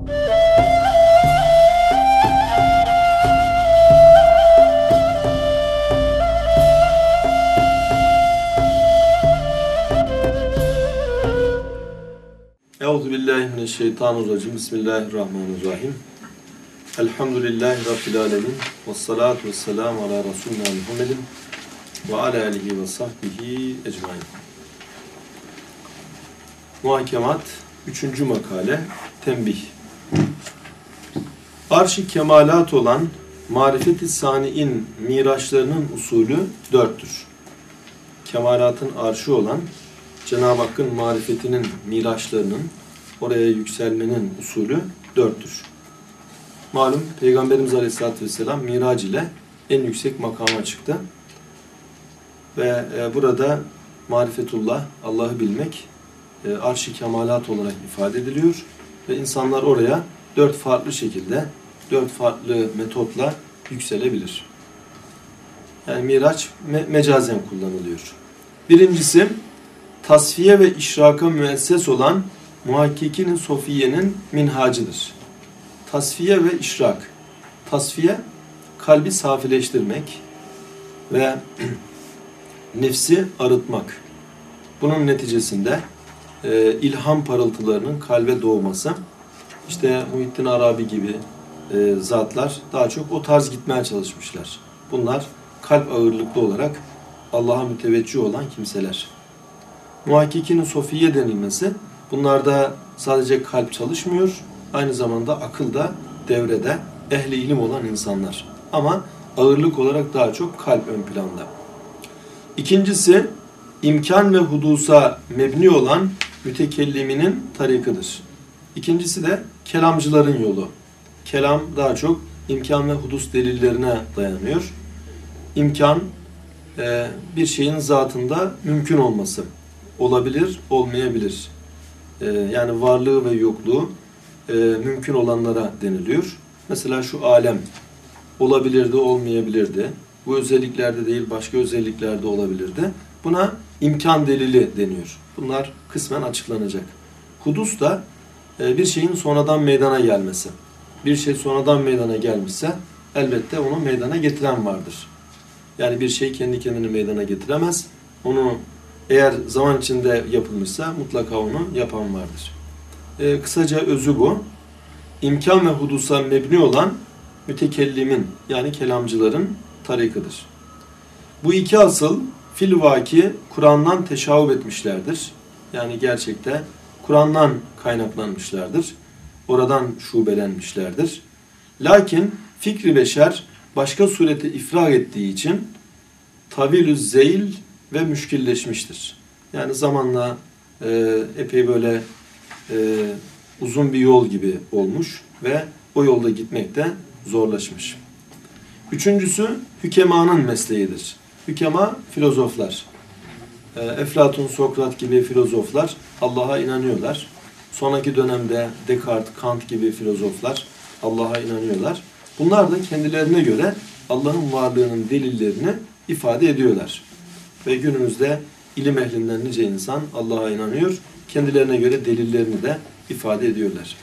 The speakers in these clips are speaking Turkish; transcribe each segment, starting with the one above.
Euzubillahimineşşeytanirracim. Bismillahirrahmanirrahim. Elhamdülillahi Rabbil alemin. Vessalatu vesselamu ala Resulina Muhammedin ve ala alihi ve sahbihi ecmain. Muhakemat 3. makale Tembih. Arş-ı kemalat olan marifet-i sani'in miraçlarının usulü 4'tür. Kemalatın arşı olan Cenab-ı Hakk'ın marifetinin miraçlarının, oraya yükselmenin usulü 4'tür. Malum Peygamberimiz Aleyhisselatü Vesselam mirac ile en yüksek makama çıktı. Ve burada marifetullah, Allah'ı bilmek arş-ı kemalat olarak ifade ediliyor. Ve insanlar oraya 4 farklı şekilde, 4 farklı metotla yükselebilir. Yani miraç mecazen kullanılıyor. Birincisi, tasfiye ve işraka müesses olan Muhakkikîn-i Sofiye'nin minhacıdır. Tasfiye ve işrak. Tasfiye, kalbi safileştirmek ve nefsi arıtmak. Bunun neticesinde ilham parıltılarının kalbe doğması. İşte Muhittin Arabi gibi zatlar daha çok o tarz gitmeye çalışmışlar. Bunlar kalp ağırlıklı olarak Allah'a müteveccih olan kimseler. Muhakkikîn-i Sofiye denilmesi, bunlarda sadece kalp çalışmıyor, aynı zamanda akıl da devrede, ehli ilim olan insanlar. Ama ağırlık olarak daha çok kalp ön planda. İkincisi, imkan ve hudusa mebni olan mütekelliminin tarikıdır. İkincisi de kelamcıların yolu. Kelam daha çok imkan ve hudus delillerine dayanıyor. İmkan, bir şeyin zatında mümkün olması. Olabilir, olmayabilir. Yani varlığı ve yokluğu mümkün olanlara deniliyor. Mesela şu alem olabilirdi, olmayabilirdi. Bu özelliklerde değil, başka özelliklerde olabilirdi. Buna imkan delili deniyor. Bunlar kısmen açıklanacak. Hudus da bir şeyin sonradan meydana gelmesi. Bir şey sonradan meydana gelmişse elbette onu meydana getiren vardır. Yani bir şey kendi kendini meydana getiremez. Onu eğer zaman içinde yapılmışsa mutlaka onu yapan vardır. Kısaca özü bu. İmkan ve hudusa mebni olan mütekellimin, yani kelamcıların tarikıdır. Bu iki asıl filvaki Kur'an'dan teşavüp etmişlerdir. Yani gerçekte Kur'an'dan kaynaklanmışlardır. Oradan şubelenmişlerdir. Lakin fikri beşer başka surete ifrag ettiği için tavilü zeyl ve müşkilleşmiştir. Yani zamanla epey böyle uzun bir yol gibi olmuş ve o yolda gitmek de zorlaşmış. Üçüncüsü hükemanın mesleğidir. Hükema filozoflar. Eflatun, Sokrat gibi filozoflar Allah'a inanıyorlar. Sonraki dönemde Descartes, Kant gibi filozoflar Allah'a inanıyorlar. Bunlar da kendilerine göre Allah'ın varlığının delillerini ifade ediyorlar. Ve günümüzde ilim ehlinden nice insan Allah'a inanıyor. Kendilerine göre delillerini de ifade ediyorlar.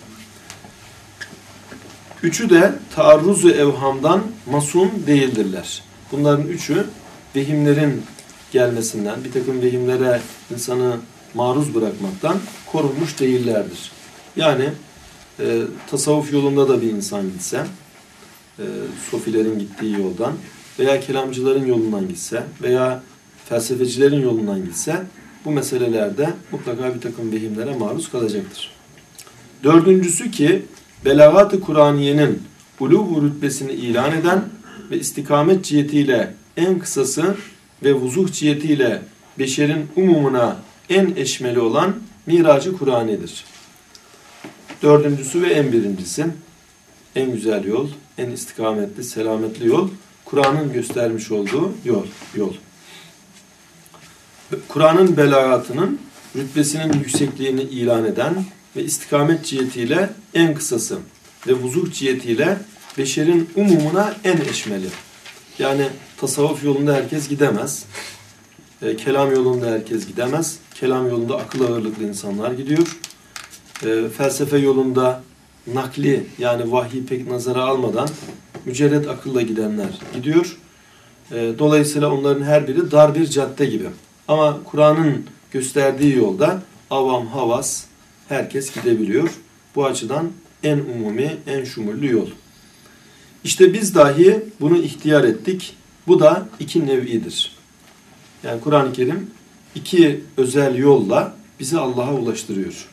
Üçü de taarruz-u evhamdan masum değildirler. Bunların üçü vehimlerin gelmesinden, bir takım vehimlere insanı maruz bırakmaktan korunmuş değillerdir. Yani tasavvuf yolunda da bir insan gitse, sofilerin gittiği yoldan veya kelamcıların yolundan gitse veya felsefecilerin yolundan gitse bu meselelerde mutlaka bir takım vehimlere maruz kalacaktır. Dördüncüsü ki belagat-ı Kur'aniyenin uluv rütbesini ilan eden ve istikamet cihetiyle en kısası ve vuzuh cihetiyle beşerin umumuna en eşmeli olan miracı Kur'ani'dir. Dördüncüsü ve en birincisi, en güzel yol, en istikametli, selametli yol, Kur'an'ın göstermiş olduğu yol. Kur'an'ın belagatının rütbesinin yüksekliğini ilan eden ve istikamet cihetiyle en kısası ve vuzuh cihetiyle beşerin umumuna en eşmeli. Yani tasavvuf yolunda herkes gidemez. Kelam yolunda herkes gidemez. Kelam yolunda akıl ağırlıklı insanlar gidiyor. Felsefe yolunda nakli yani vahyi pek nazara almadan mücerret akılla gidenler gidiyor. Dolayısıyla onların her biri dar bir cadde gibi. Ama Kur'an'ın gösterdiği yolda avam, havas herkes gidebiliyor. Bu açıdan en umumi, en şumullü yol. İşte biz dahi bunu ihtiyar ettik. Bu da iki nev'idir. Yani Kur'an-ı Kerim iki özel yolla bizi Allah'a ulaştırıyor.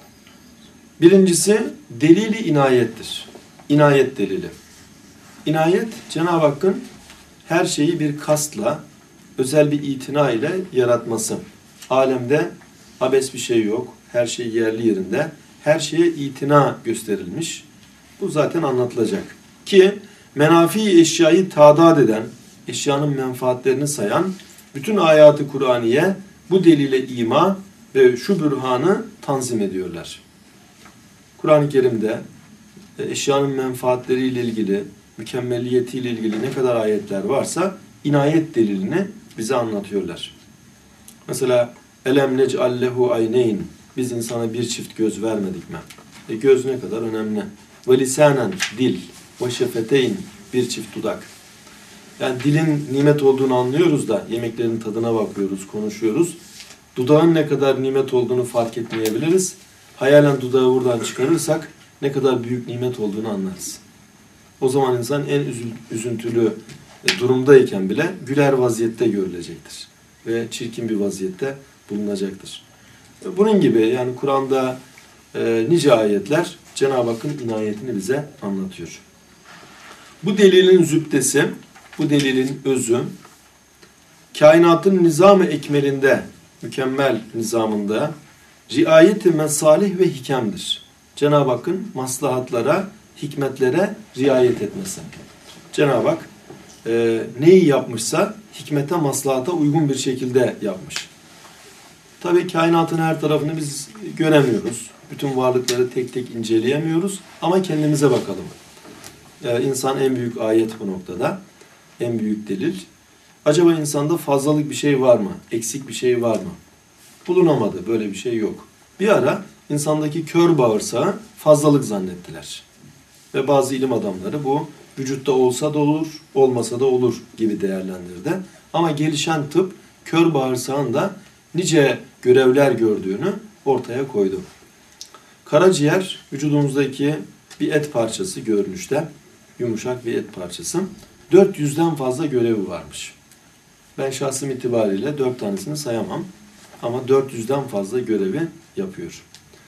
Birincisi delili inayettir. İnayet delili. İnayet, Cenab-ı Hakk'ın her şeyi bir kastla, özel bir itina ile yaratması. Alemde abes bir şey yok. Her şey yerli yerinde. Her şeye itina gösterilmiş. Bu zaten anlatılacak. Ki menafi eşyayı tadat eden, eşyanın menfaatlerini sayan bütün ayat-ı Kur'aniye bu delile ima ve şu bürhanı tanzim ediyorlar. Kur'an-ı Kerim'de eşyanın menfaatleriyle ilgili, mükemmelliyetiyle ilgili ne kadar ayetler varsa inayet delilini bize anlatıyorlar. Mesela elem nec'allehu ayneyn, biz insana bir çift göz vermedik mi? Göz ne kadar önemli. Ve lisanen, dil. Ve şefeteyn, bir çift dudak. Yani dilin nimet olduğunu anlıyoruz da yemeklerin tadına bakıyoruz, konuşuyoruz. Dudağın ne kadar nimet olduğunu fark etmeyebiliriz. Hayalen dudağı buradan çıkarırsak ne kadar büyük nimet olduğunu anlarız. O zaman insan en üzüntülü durumdayken bile güler vaziyette görülecektir. Ve çirkin bir vaziyette bulunacaktır. Bunun gibi yani Kur'an'da nice ayetler Cenab-ı Hakk'ın inayetini bize anlatıyor. Bu delilin zübdesi, bu delilin özü, kainatın nizam-ı ekmelinde, mükemmel nizamında riayet-i mesalih ve hikemdir. Cenab-ı Hakk'ın maslahatlara, hikmetlere riayet etmesi. Cenab-ı Hak neyi yapmışsa hikmete, maslahata uygun bir şekilde yapmış. Tabii kainatın her tarafını biz göremiyoruz. Bütün varlıkları tek tek inceleyemiyoruz. Ama kendimize bakalım. İnsan en büyük ayet bu noktada. En büyük delil. Acaba insanda fazlalık bir şey var mı? Eksik bir şey var mı? Bulunamadı. Böyle bir şey yok. Bir ara insandaki kör bağırsağı fazlalık zannettiler. Ve bazı ilim adamları bu vücutta olsa da olur, olmasa da olur gibi değerlendirdi. Ama gelişen tıp kör bağırsağın da nice görevler gördüğünü ortaya koydu. Karaciğer vücudumuzdaki bir et parçası görünüşte. Yumuşak bir et parçası. 400'den fazla görevi varmış. Ben şahsım itibariyle 4 tanesini sayamam. Ama 400'den fazla görevi yapıyor.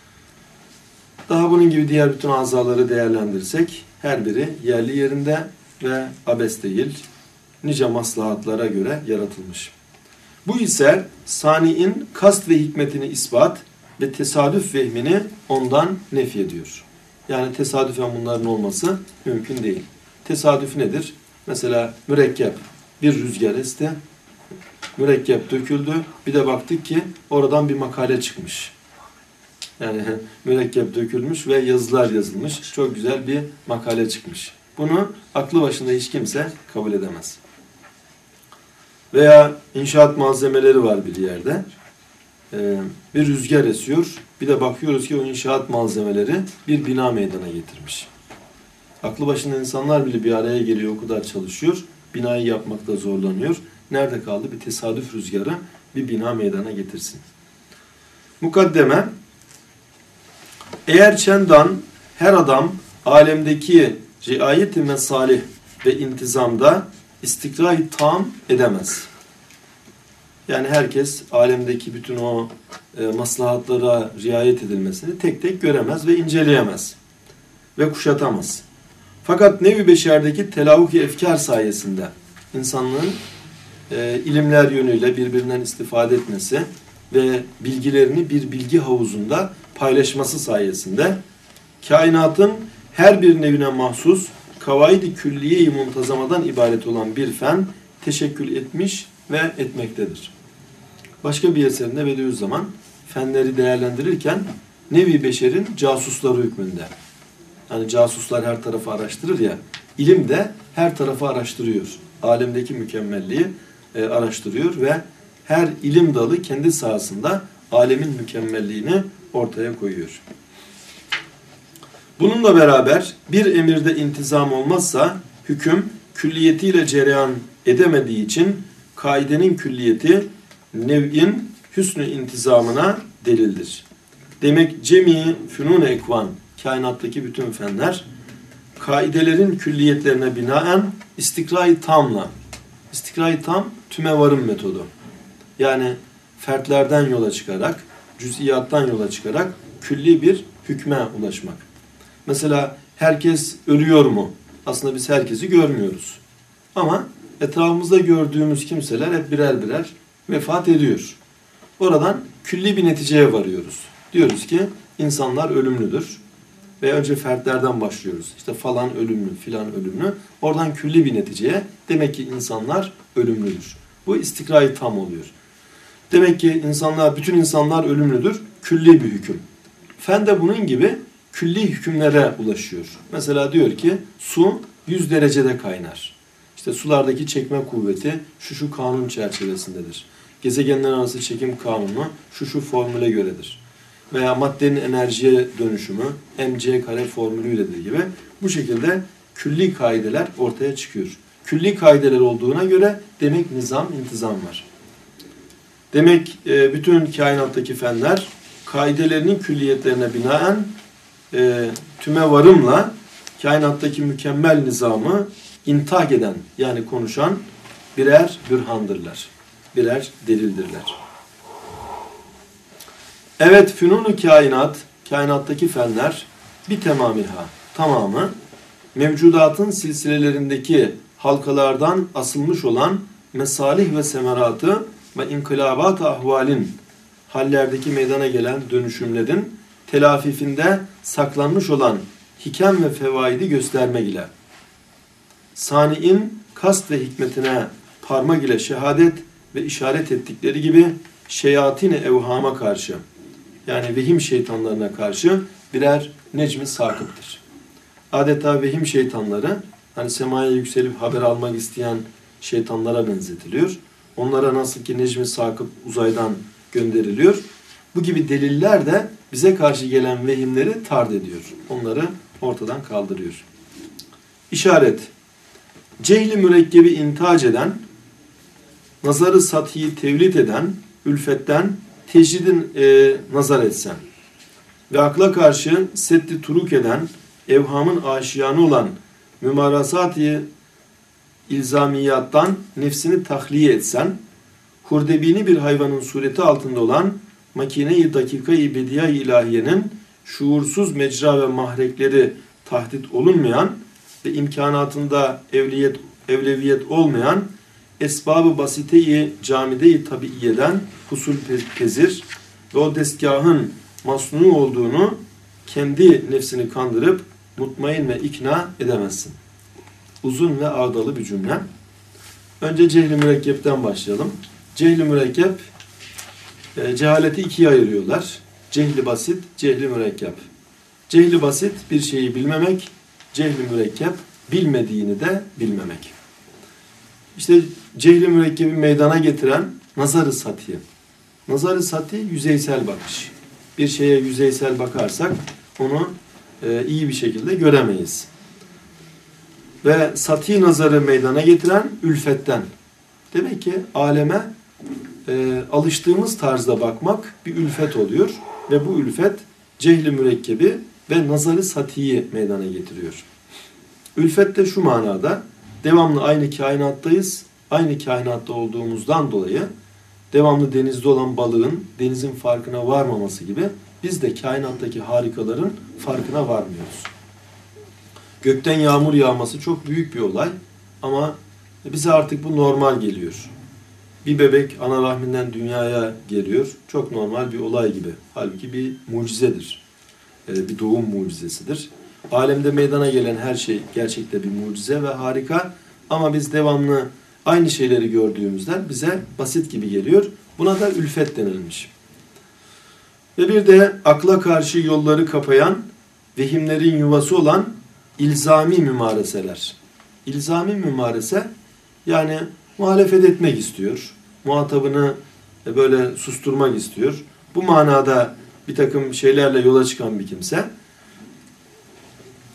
Daha bunun gibi diğer bütün azaları değerlendirirsek her biri yerli yerinde ve abes değil, nice maslahatlara göre yaratılmış. Bu ise sani'in kast ve hikmetini ispat ve tesadüf vehmini ondan nefy ediyor. Yani tesadüfen bunların olması mümkün değil. Tesadüf nedir? Mesela mürekkep, bir rüzgar esti, mürekkep döküldü, bir de baktık ki oradan bir makale çıkmış. Yani mürekkep dökülmüş ve yazılar yazılmış. Çok güzel bir makale çıkmış. Bunu aklı başında hiç kimse kabul edemez. Veya inşaat malzemeleri var bir yerde. Bir rüzgar esiyor. Bir de bakıyoruz ki o inşaat malzemeleri bir bina meydana getirmiş. Aklı başında insanlar bile bir araya geliyor, o kadar çalışıyor. Binayı yapmakta zorlanıyor. Nerede kaldı? Bir tesadüf rüzgarı bir bina meydana getirsin. Mukaddeme, eğer çendan her adam alemdeki riayet-i mesalih ve intizamda istikrar-i tam edemez. Yani herkes alemdeki bütün o maslahatlara riayet edilmesini tek tek göremez ve inceleyemez. Ve kuşatamaz. Fakat nevi beşerdeki telavuk-i efkar sayesinde insanlığın ilimler yönüyle birbirinden istifade etmesi ve bilgilerini bir bilgi havuzunda paylaşması sayesinde kainatın her bir nevine mahsus kavaid-i külliye-i muntazamadan ibaret olan bir fen teşekkül etmiş ve etmektedir. Başka bir eserinde Bediüzzaman fenleri değerlendirirken nevi beşerin casusları hükmünde. Yani casuslar her tarafı araştırır ya, ilim de her tarafı araştırıyor. Alemdeki mükemmelliği araştırıyor ve her ilim dalı kendi sahasında alemin mükemmelliğini ortaya koyuyor. Bununla beraber bir emirde intizam olmazsa hüküm külliyetiyle cereyan edemediği için kaidenin külliyeti nev'in hüsnü intizamına delildir. Demek cemi fünun-i ekvan, kainattaki bütün fenler kaidelerin külliyetlerine binaen istikra-i tamla, istikra-i tam tüme varım metodu. Yani fertlerden yola çıkarak, cüz'iyattan yola çıkarak külli bir hükme ulaşmak. Mesela herkes ölüyor mu? Aslında biz herkesi görmüyoruz. Ama etrafımızda gördüğümüz kimseler hep birer birer vefat ediyor. Oradan külli bir neticeye varıyoruz. Diyoruz ki insanlar ölümlüdür. Ve önce fertlerden başlıyoruz. İşte falan ölümlü, filan ölümlü. Oradan külli bir neticeye demek ki insanlar ölümlüdür. Bu istikra-i tam oluyor. Demek ki bütün insanlar ölümlüdür. Külli bir hüküm. Fen de bunun gibi külli hükümlere ulaşıyor. Mesela diyor ki su 100 derecede kaynar. İşte sulardaki çekme kuvveti şu kanun çerçevesindedir. Gezegenler arası çekim kanunu şu formüle göredir. Veya maddenin enerjiye dönüşümü mc² formülüyledir gibi. Bu şekilde külli kaideler ortaya çıkıyor. Külli kaideler olduğuna göre demek nizam, intizam var. Demek bütün kainattaki fenler kaidelerinin külliyetlerine binaen tüme varımla kainattaki mükemmel nizamı intihak eden yani konuşan birer bürhandırlar. Birer delildirler. Evet, fünun-u kainat, kainattaki fenler bir temamiha, tamamı mevcudatın silsilelerindeki halkalardan asılmış olan mesalih ve semeratı ve inkılabat-ı ahvalin, hallerdeki meydana gelen dönüşümlerin telafifinde saklanmış olan hikem ve fevaidi göstermek ile sani'in kast ve hikmetine parmak ile şehadet ve işaret ettikleri gibi şeyatin-i evhama karşı yani vehim şeytanlarına karşı birer necmi sakıptır. Adeta vehim şeytanları hani semaya yükselip haber almak isteyen şeytanlara benzetiliyor. Onlara nasıl ki necmi sakıp uzaydan gönderiliyor. Bu gibi deliller de bize karşı gelen vehimleri tard ediyor. Onları ortadan kaldırıyor. İşaret. Cehli mürekkebi intac eden, nazarı sathi tevlit eden, ülfetten tecridin nazar etsen ve akla karşı seddi turuk eden, evhamın aşiyanı olan mümarasat-ı ilzamiyattan nefsini tahliye etsen, hurdebini bir hayvanın sureti altında olan makine-i dakika-i bediye-i ilahiyenin şuursuz mecra ve mahrekleri tahdit olunmayan ve imkanatında evleviyet olmayan esbab-ı basite-i camide-i tabiiyeden husul pezir ve o destgahın masnu olduğunu kendi nefsini kandırıp mutmain ve ikna edemezsin. Uzun ve ağdalı bir cümle. Önce cehli mürekkepten başlayalım. Cehli mürekkep, cehaleti ikiye ayırıyorlar. Cehli basit, cehli mürekkep. Cehli basit bir şeyi bilmemek, cehli mürekkep bilmediğini de bilmemek. İşte cehli mürekkebi meydana getiren nazar-ı sati. Nazar-ı sati yüzeysel bakış. Bir şeye yüzeysel bakarsak onu iyi bir şekilde göremeyiz. Ve sati nazarı meydana getiren ülfetten. Demek ki aleme alıştığımız tarzda bakmak bir ülfet oluyor. Ve bu ülfet cehli mürekkebi ve nazarı satiyi meydana getiriyor. Ülfet de şu manada, devamlı aynı kainattayız. Aynı kainatta olduğumuzdan dolayı devamlı denizde olan balığın denizin farkına varmaması gibi biz de kainattaki harikaların farkına varmıyoruz. Gökten yağmur yağması çok büyük bir olay ama bize artık bu normal geliyor. Bir bebek ana rahminden dünyaya geliyor. Çok normal bir olay gibi. Halbuki bir mucizedir. Bir doğum mucizesidir. Alemde meydana gelen her şey gerçekten bir mucize ve harika. Ama biz devamlı aynı şeyleri gördüğümüzden bize basit gibi geliyor. Buna da ülfet denilmiş. Ve bir de akla karşı yolları kapayan, vehimlerin yuvası olan ilzami mümareseler. İlzami mümarese yani muhalefet etmek istiyor. Muhatabını böyle susturmak istiyor. Bu manada bir takım şeylerle yola çıkan bir kimse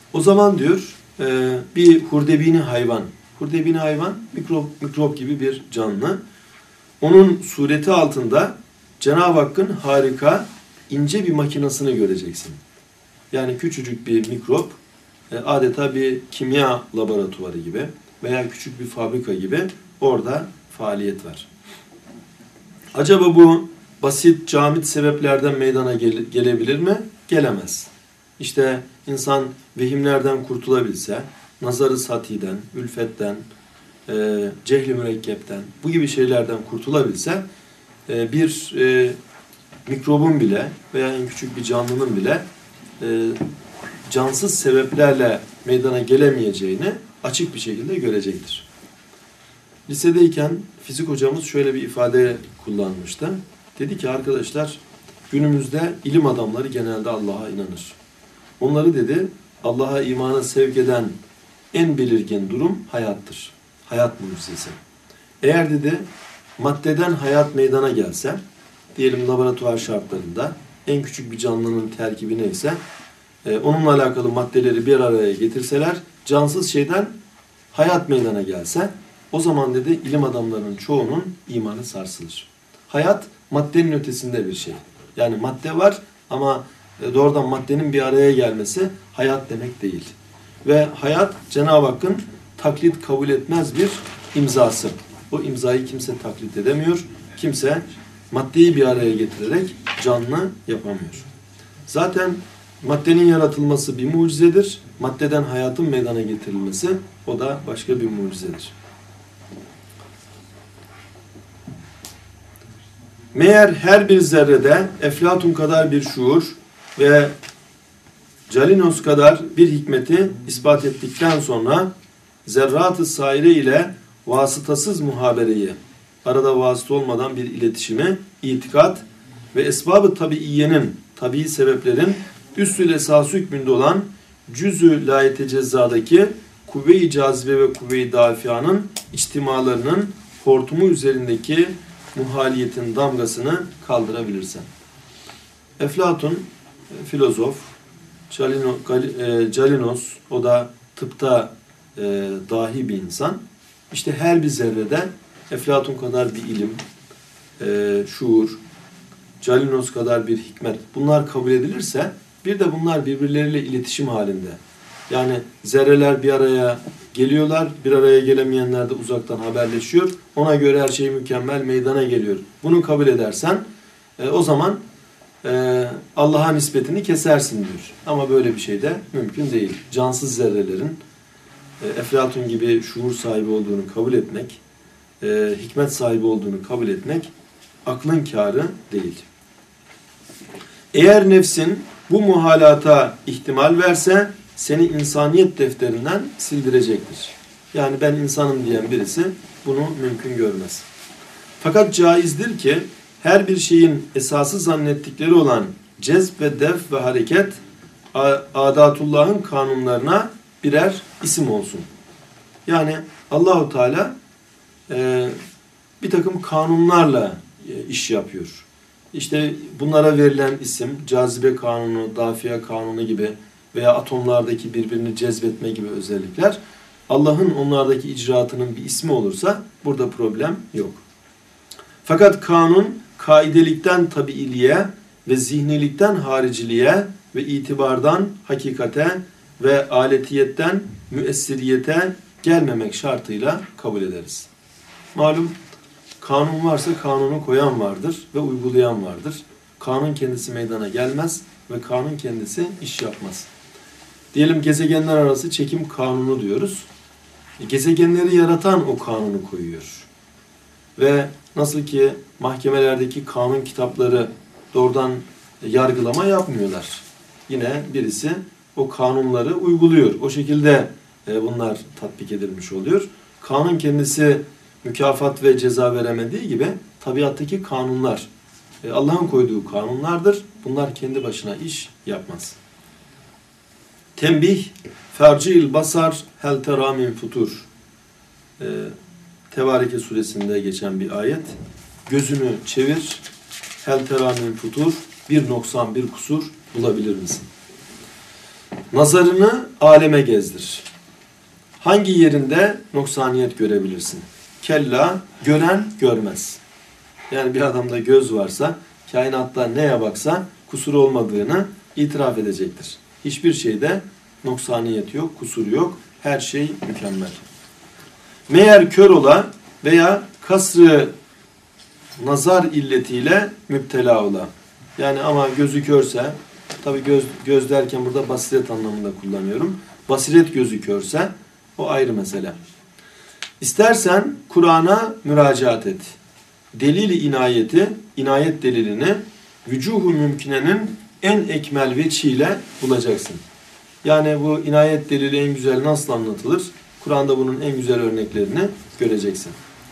O zaman diyor bir hurdebini hayvan. Hurdebini hayvan mikrop gibi bir canlı. Onun sureti altında Cenab-ı Hakk'ın harika ince bir makinasını göreceksin. Yani küçücük bir mikrop adeta bir kimya laboratuvarı gibi veya küçük bir fabrika gibi orada faaliyet var. Acaba bu basit, camit sebeplerden meydana gelebilir mi? Gelemez. İşte insan vehimlerden kurtulabilse, nazarı satiden, ülfetten, cehli mürekkepten, bu gibi şeylerden kurtulabilse, bir mikrobun bile veya en küçük bir canlının bile cansız sebeplerle meydana gelemeyeceğini açık bir şekilde görecektir. Lisedeyken fizik hocamız şöyle bir ifade kullanmıştı. Dedi ki arkadaşlar, günümüzde ilim adamları genelde Allah'a inanır. Onları dedi Allah'a imana sevk eden en belirgin durum hayattır. Hayat mucizesi. Eğer dedi maddeden hayat meydana gelse, diyelim laboratuvar şartlarında en küçük bir canlının terkibi neyse, onunla alakalı maddeleri bir araya getirseler, cansız şeyden hayat meydana gelse, o zaman dedi ilim adamlarının çoğunun imanı sarsılır. Hayat maddenin ötesinde bir şey. Yani madde var ama doğrudan maddenin bir araya gelmesi hayat demek değil. Ve hayat Cenab-ı Hakk'ın taklit kabul etmez bir imzası. O imzayı kimse taklit edemiyor. Kimse maddeyi bir araya getirerek canlı yapamıyor. Zaten maddenin yaratılması bir mucizedir. Maddeden hayatın meydana getirilmesi o da başka bir mucizedir. Meğer her bir zerrede Eflatun kadar bir şuur ve Calinos kadar bir hikmeti ispat ettikten sonra zerrat-ı saire ile vasıtasız muhabereyi, arada vasıta olmadan bir iletişimi, itikat ve esbab-ı tabiiyenin, tabii sebeplerin üssül esas hükmünde olan cüz-ü layete cezzadaki kuvve-i cazibe ve kuvve-i dafianın içtimalarının hortumu üzerindeki muhaliyetin damgasını kaldırabilirsen. Eflatun, filozof, Calinos, o da tıpta dahi bir insan. İşte her bir zerrede Eflatun kadar bir ilim, şuur, Calinos kadar bir hikmet, bunlar kabul edilirse, bir de bunlar birbirleriyle iletişim halinde. Yani zerreler bir araya geliyorlar, bir araya gelemeyenler de uzaktan haberleşiyor. Ona göre her şey mükemmel meydana geliyor. Bunu kabul edersen o zaman Allah'a nispetini kesersin diyor. Ama böyle bir şey de mümkün değil. Cansız zerrelerin Eflatun gibi şuur sahibi olduğunu kabul etmek, hikmet sahibi olduğunu kabul etmek aklın kârı değil. Eğer nefsin bu muhalata ihtimal verse seni insaniyet defterinden sildirecektir. Yani ben insanım diyen birisi bunu mümkün görmez. Fakat caizdir ki her bir şeyin esası zannettikleri olan cezb ve def ve hareket adatullah'ın kanunlarına birer isim olsun. Yani Allahu Teala bir takım kanunlarla iş yapıyor. İşte bunlara verilen isim, cazibe kanunu, dafiye kanunu gibi veya atomlardaki birbirini cezbetme gibi özellikler, Allah'ın onlardaki icraatının bir ismi olursa burada problem yok. Fakat kanun, kaidelikten tabiiliğe ve zihnilikten hariciliğe ve itibardan hakikate ve aletiyetten müessiriyete gelmemek şartıyla kabul ederiz. Malum kanun varsa kanunu koyan vardır ve uygulayan vardır. Kanun kendisi meydana gelmez ve kanun kendisi iş yapmaz. Diyelim gezegenler arası çekim kanunu diyoruz. Gezegenleri yaratan o kanunu koyuyor. Ve nasıl ki mahkemelerdeki kanun kitapları doğrudan yargılama yapmıyorlar. Yine birisi o kanunları uyguluyor. O şekilde bunlar tatbik edilmiş oluyor. Kanun kendisi mükafat ve ceza veremediği gibi tabiattaki kanunlar Allah'ın koyduğu kanunlardır. Bunlar kendi başına iş yapmaz. Tembih, ferci'il basar hel tera min futur. Tevareke suresinde geçen bir ayet. Gözünü çevir, hel tera min futur, bir noksan, bir kusur bulabilir misin? Nazarını aleme gezdir. Hangi yerinde noksaniyet görebilirsin? Kella, gören görmez. Yani bir adamda göz varsa, kainatta neye baksa kusur olmadığını itiraf edecektir. Hiçbir şeyde noksaniyet yok, kusur yok. Her şey mükemmel. Meğer kör ola veya kasrı nazar illetiyle müptela ola. Yani ama gözü körse, tabi göz derken burada basiret anlamında kullanıyorum. Basiret gözü körse o ayrı mesele. İstersen Kur'an'a müracaat et. Delil-i inayeti, inayet delilini vücuhu mümkinenin en ekmel veçhiyle bulacaksın. Yani bu inayet delili en güzel nasıl anlatılır? Kur'an'da bunun en güzel örneklerini göreceksin.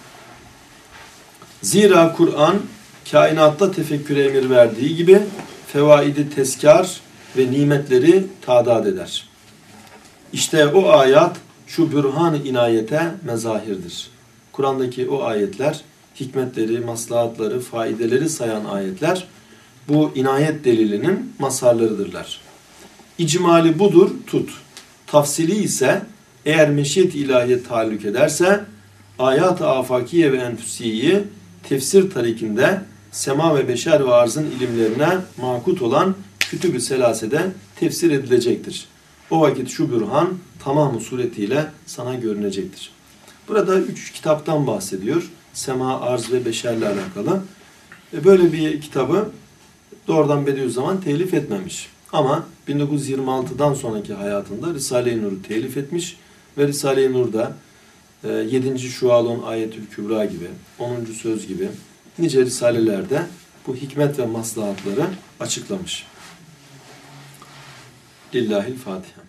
Zira Kur'an kainatta tefekküre emir verdiği gibi fevaidi tezkar ve nimetleri tadat eder. İşte o ayat şu bürhan-ı inayete mezahirdir. Kur'an'daki o ayetler, hikmetleri, maslahatları, faideleri sayan ayetler bu inayet delilinin mazharlarıdırlar. İcmali budur, tut. Tafsili ise eğer meşiyet-i ilahiye taalluk ederse ayat-ı afakiye ve enfüsiyeyi tefsir tarikinde sema ve beşer ve arzın ilimlerine makut olan kütüb-ü selasede tefsir edilecektir. O vakit şu bürhan tamamı suretiyle sana görünecektir. Burada 3 kitaptan bahsediyor. Sema, arz ve beşerle alakalı. Böyle bir kitabı doğrudan Bediüzzaman telif etmemiş. Ama 1926'dan sonraki hayatında Risale-i Nur'u telif etmiş ve Risale-i Nur'da 7. Şualon Ayetül Kübra gibi, 10. Söz gibi nice risalelerde bu hikmet ve maslahatları açıklamış. Lillahil Fatiha.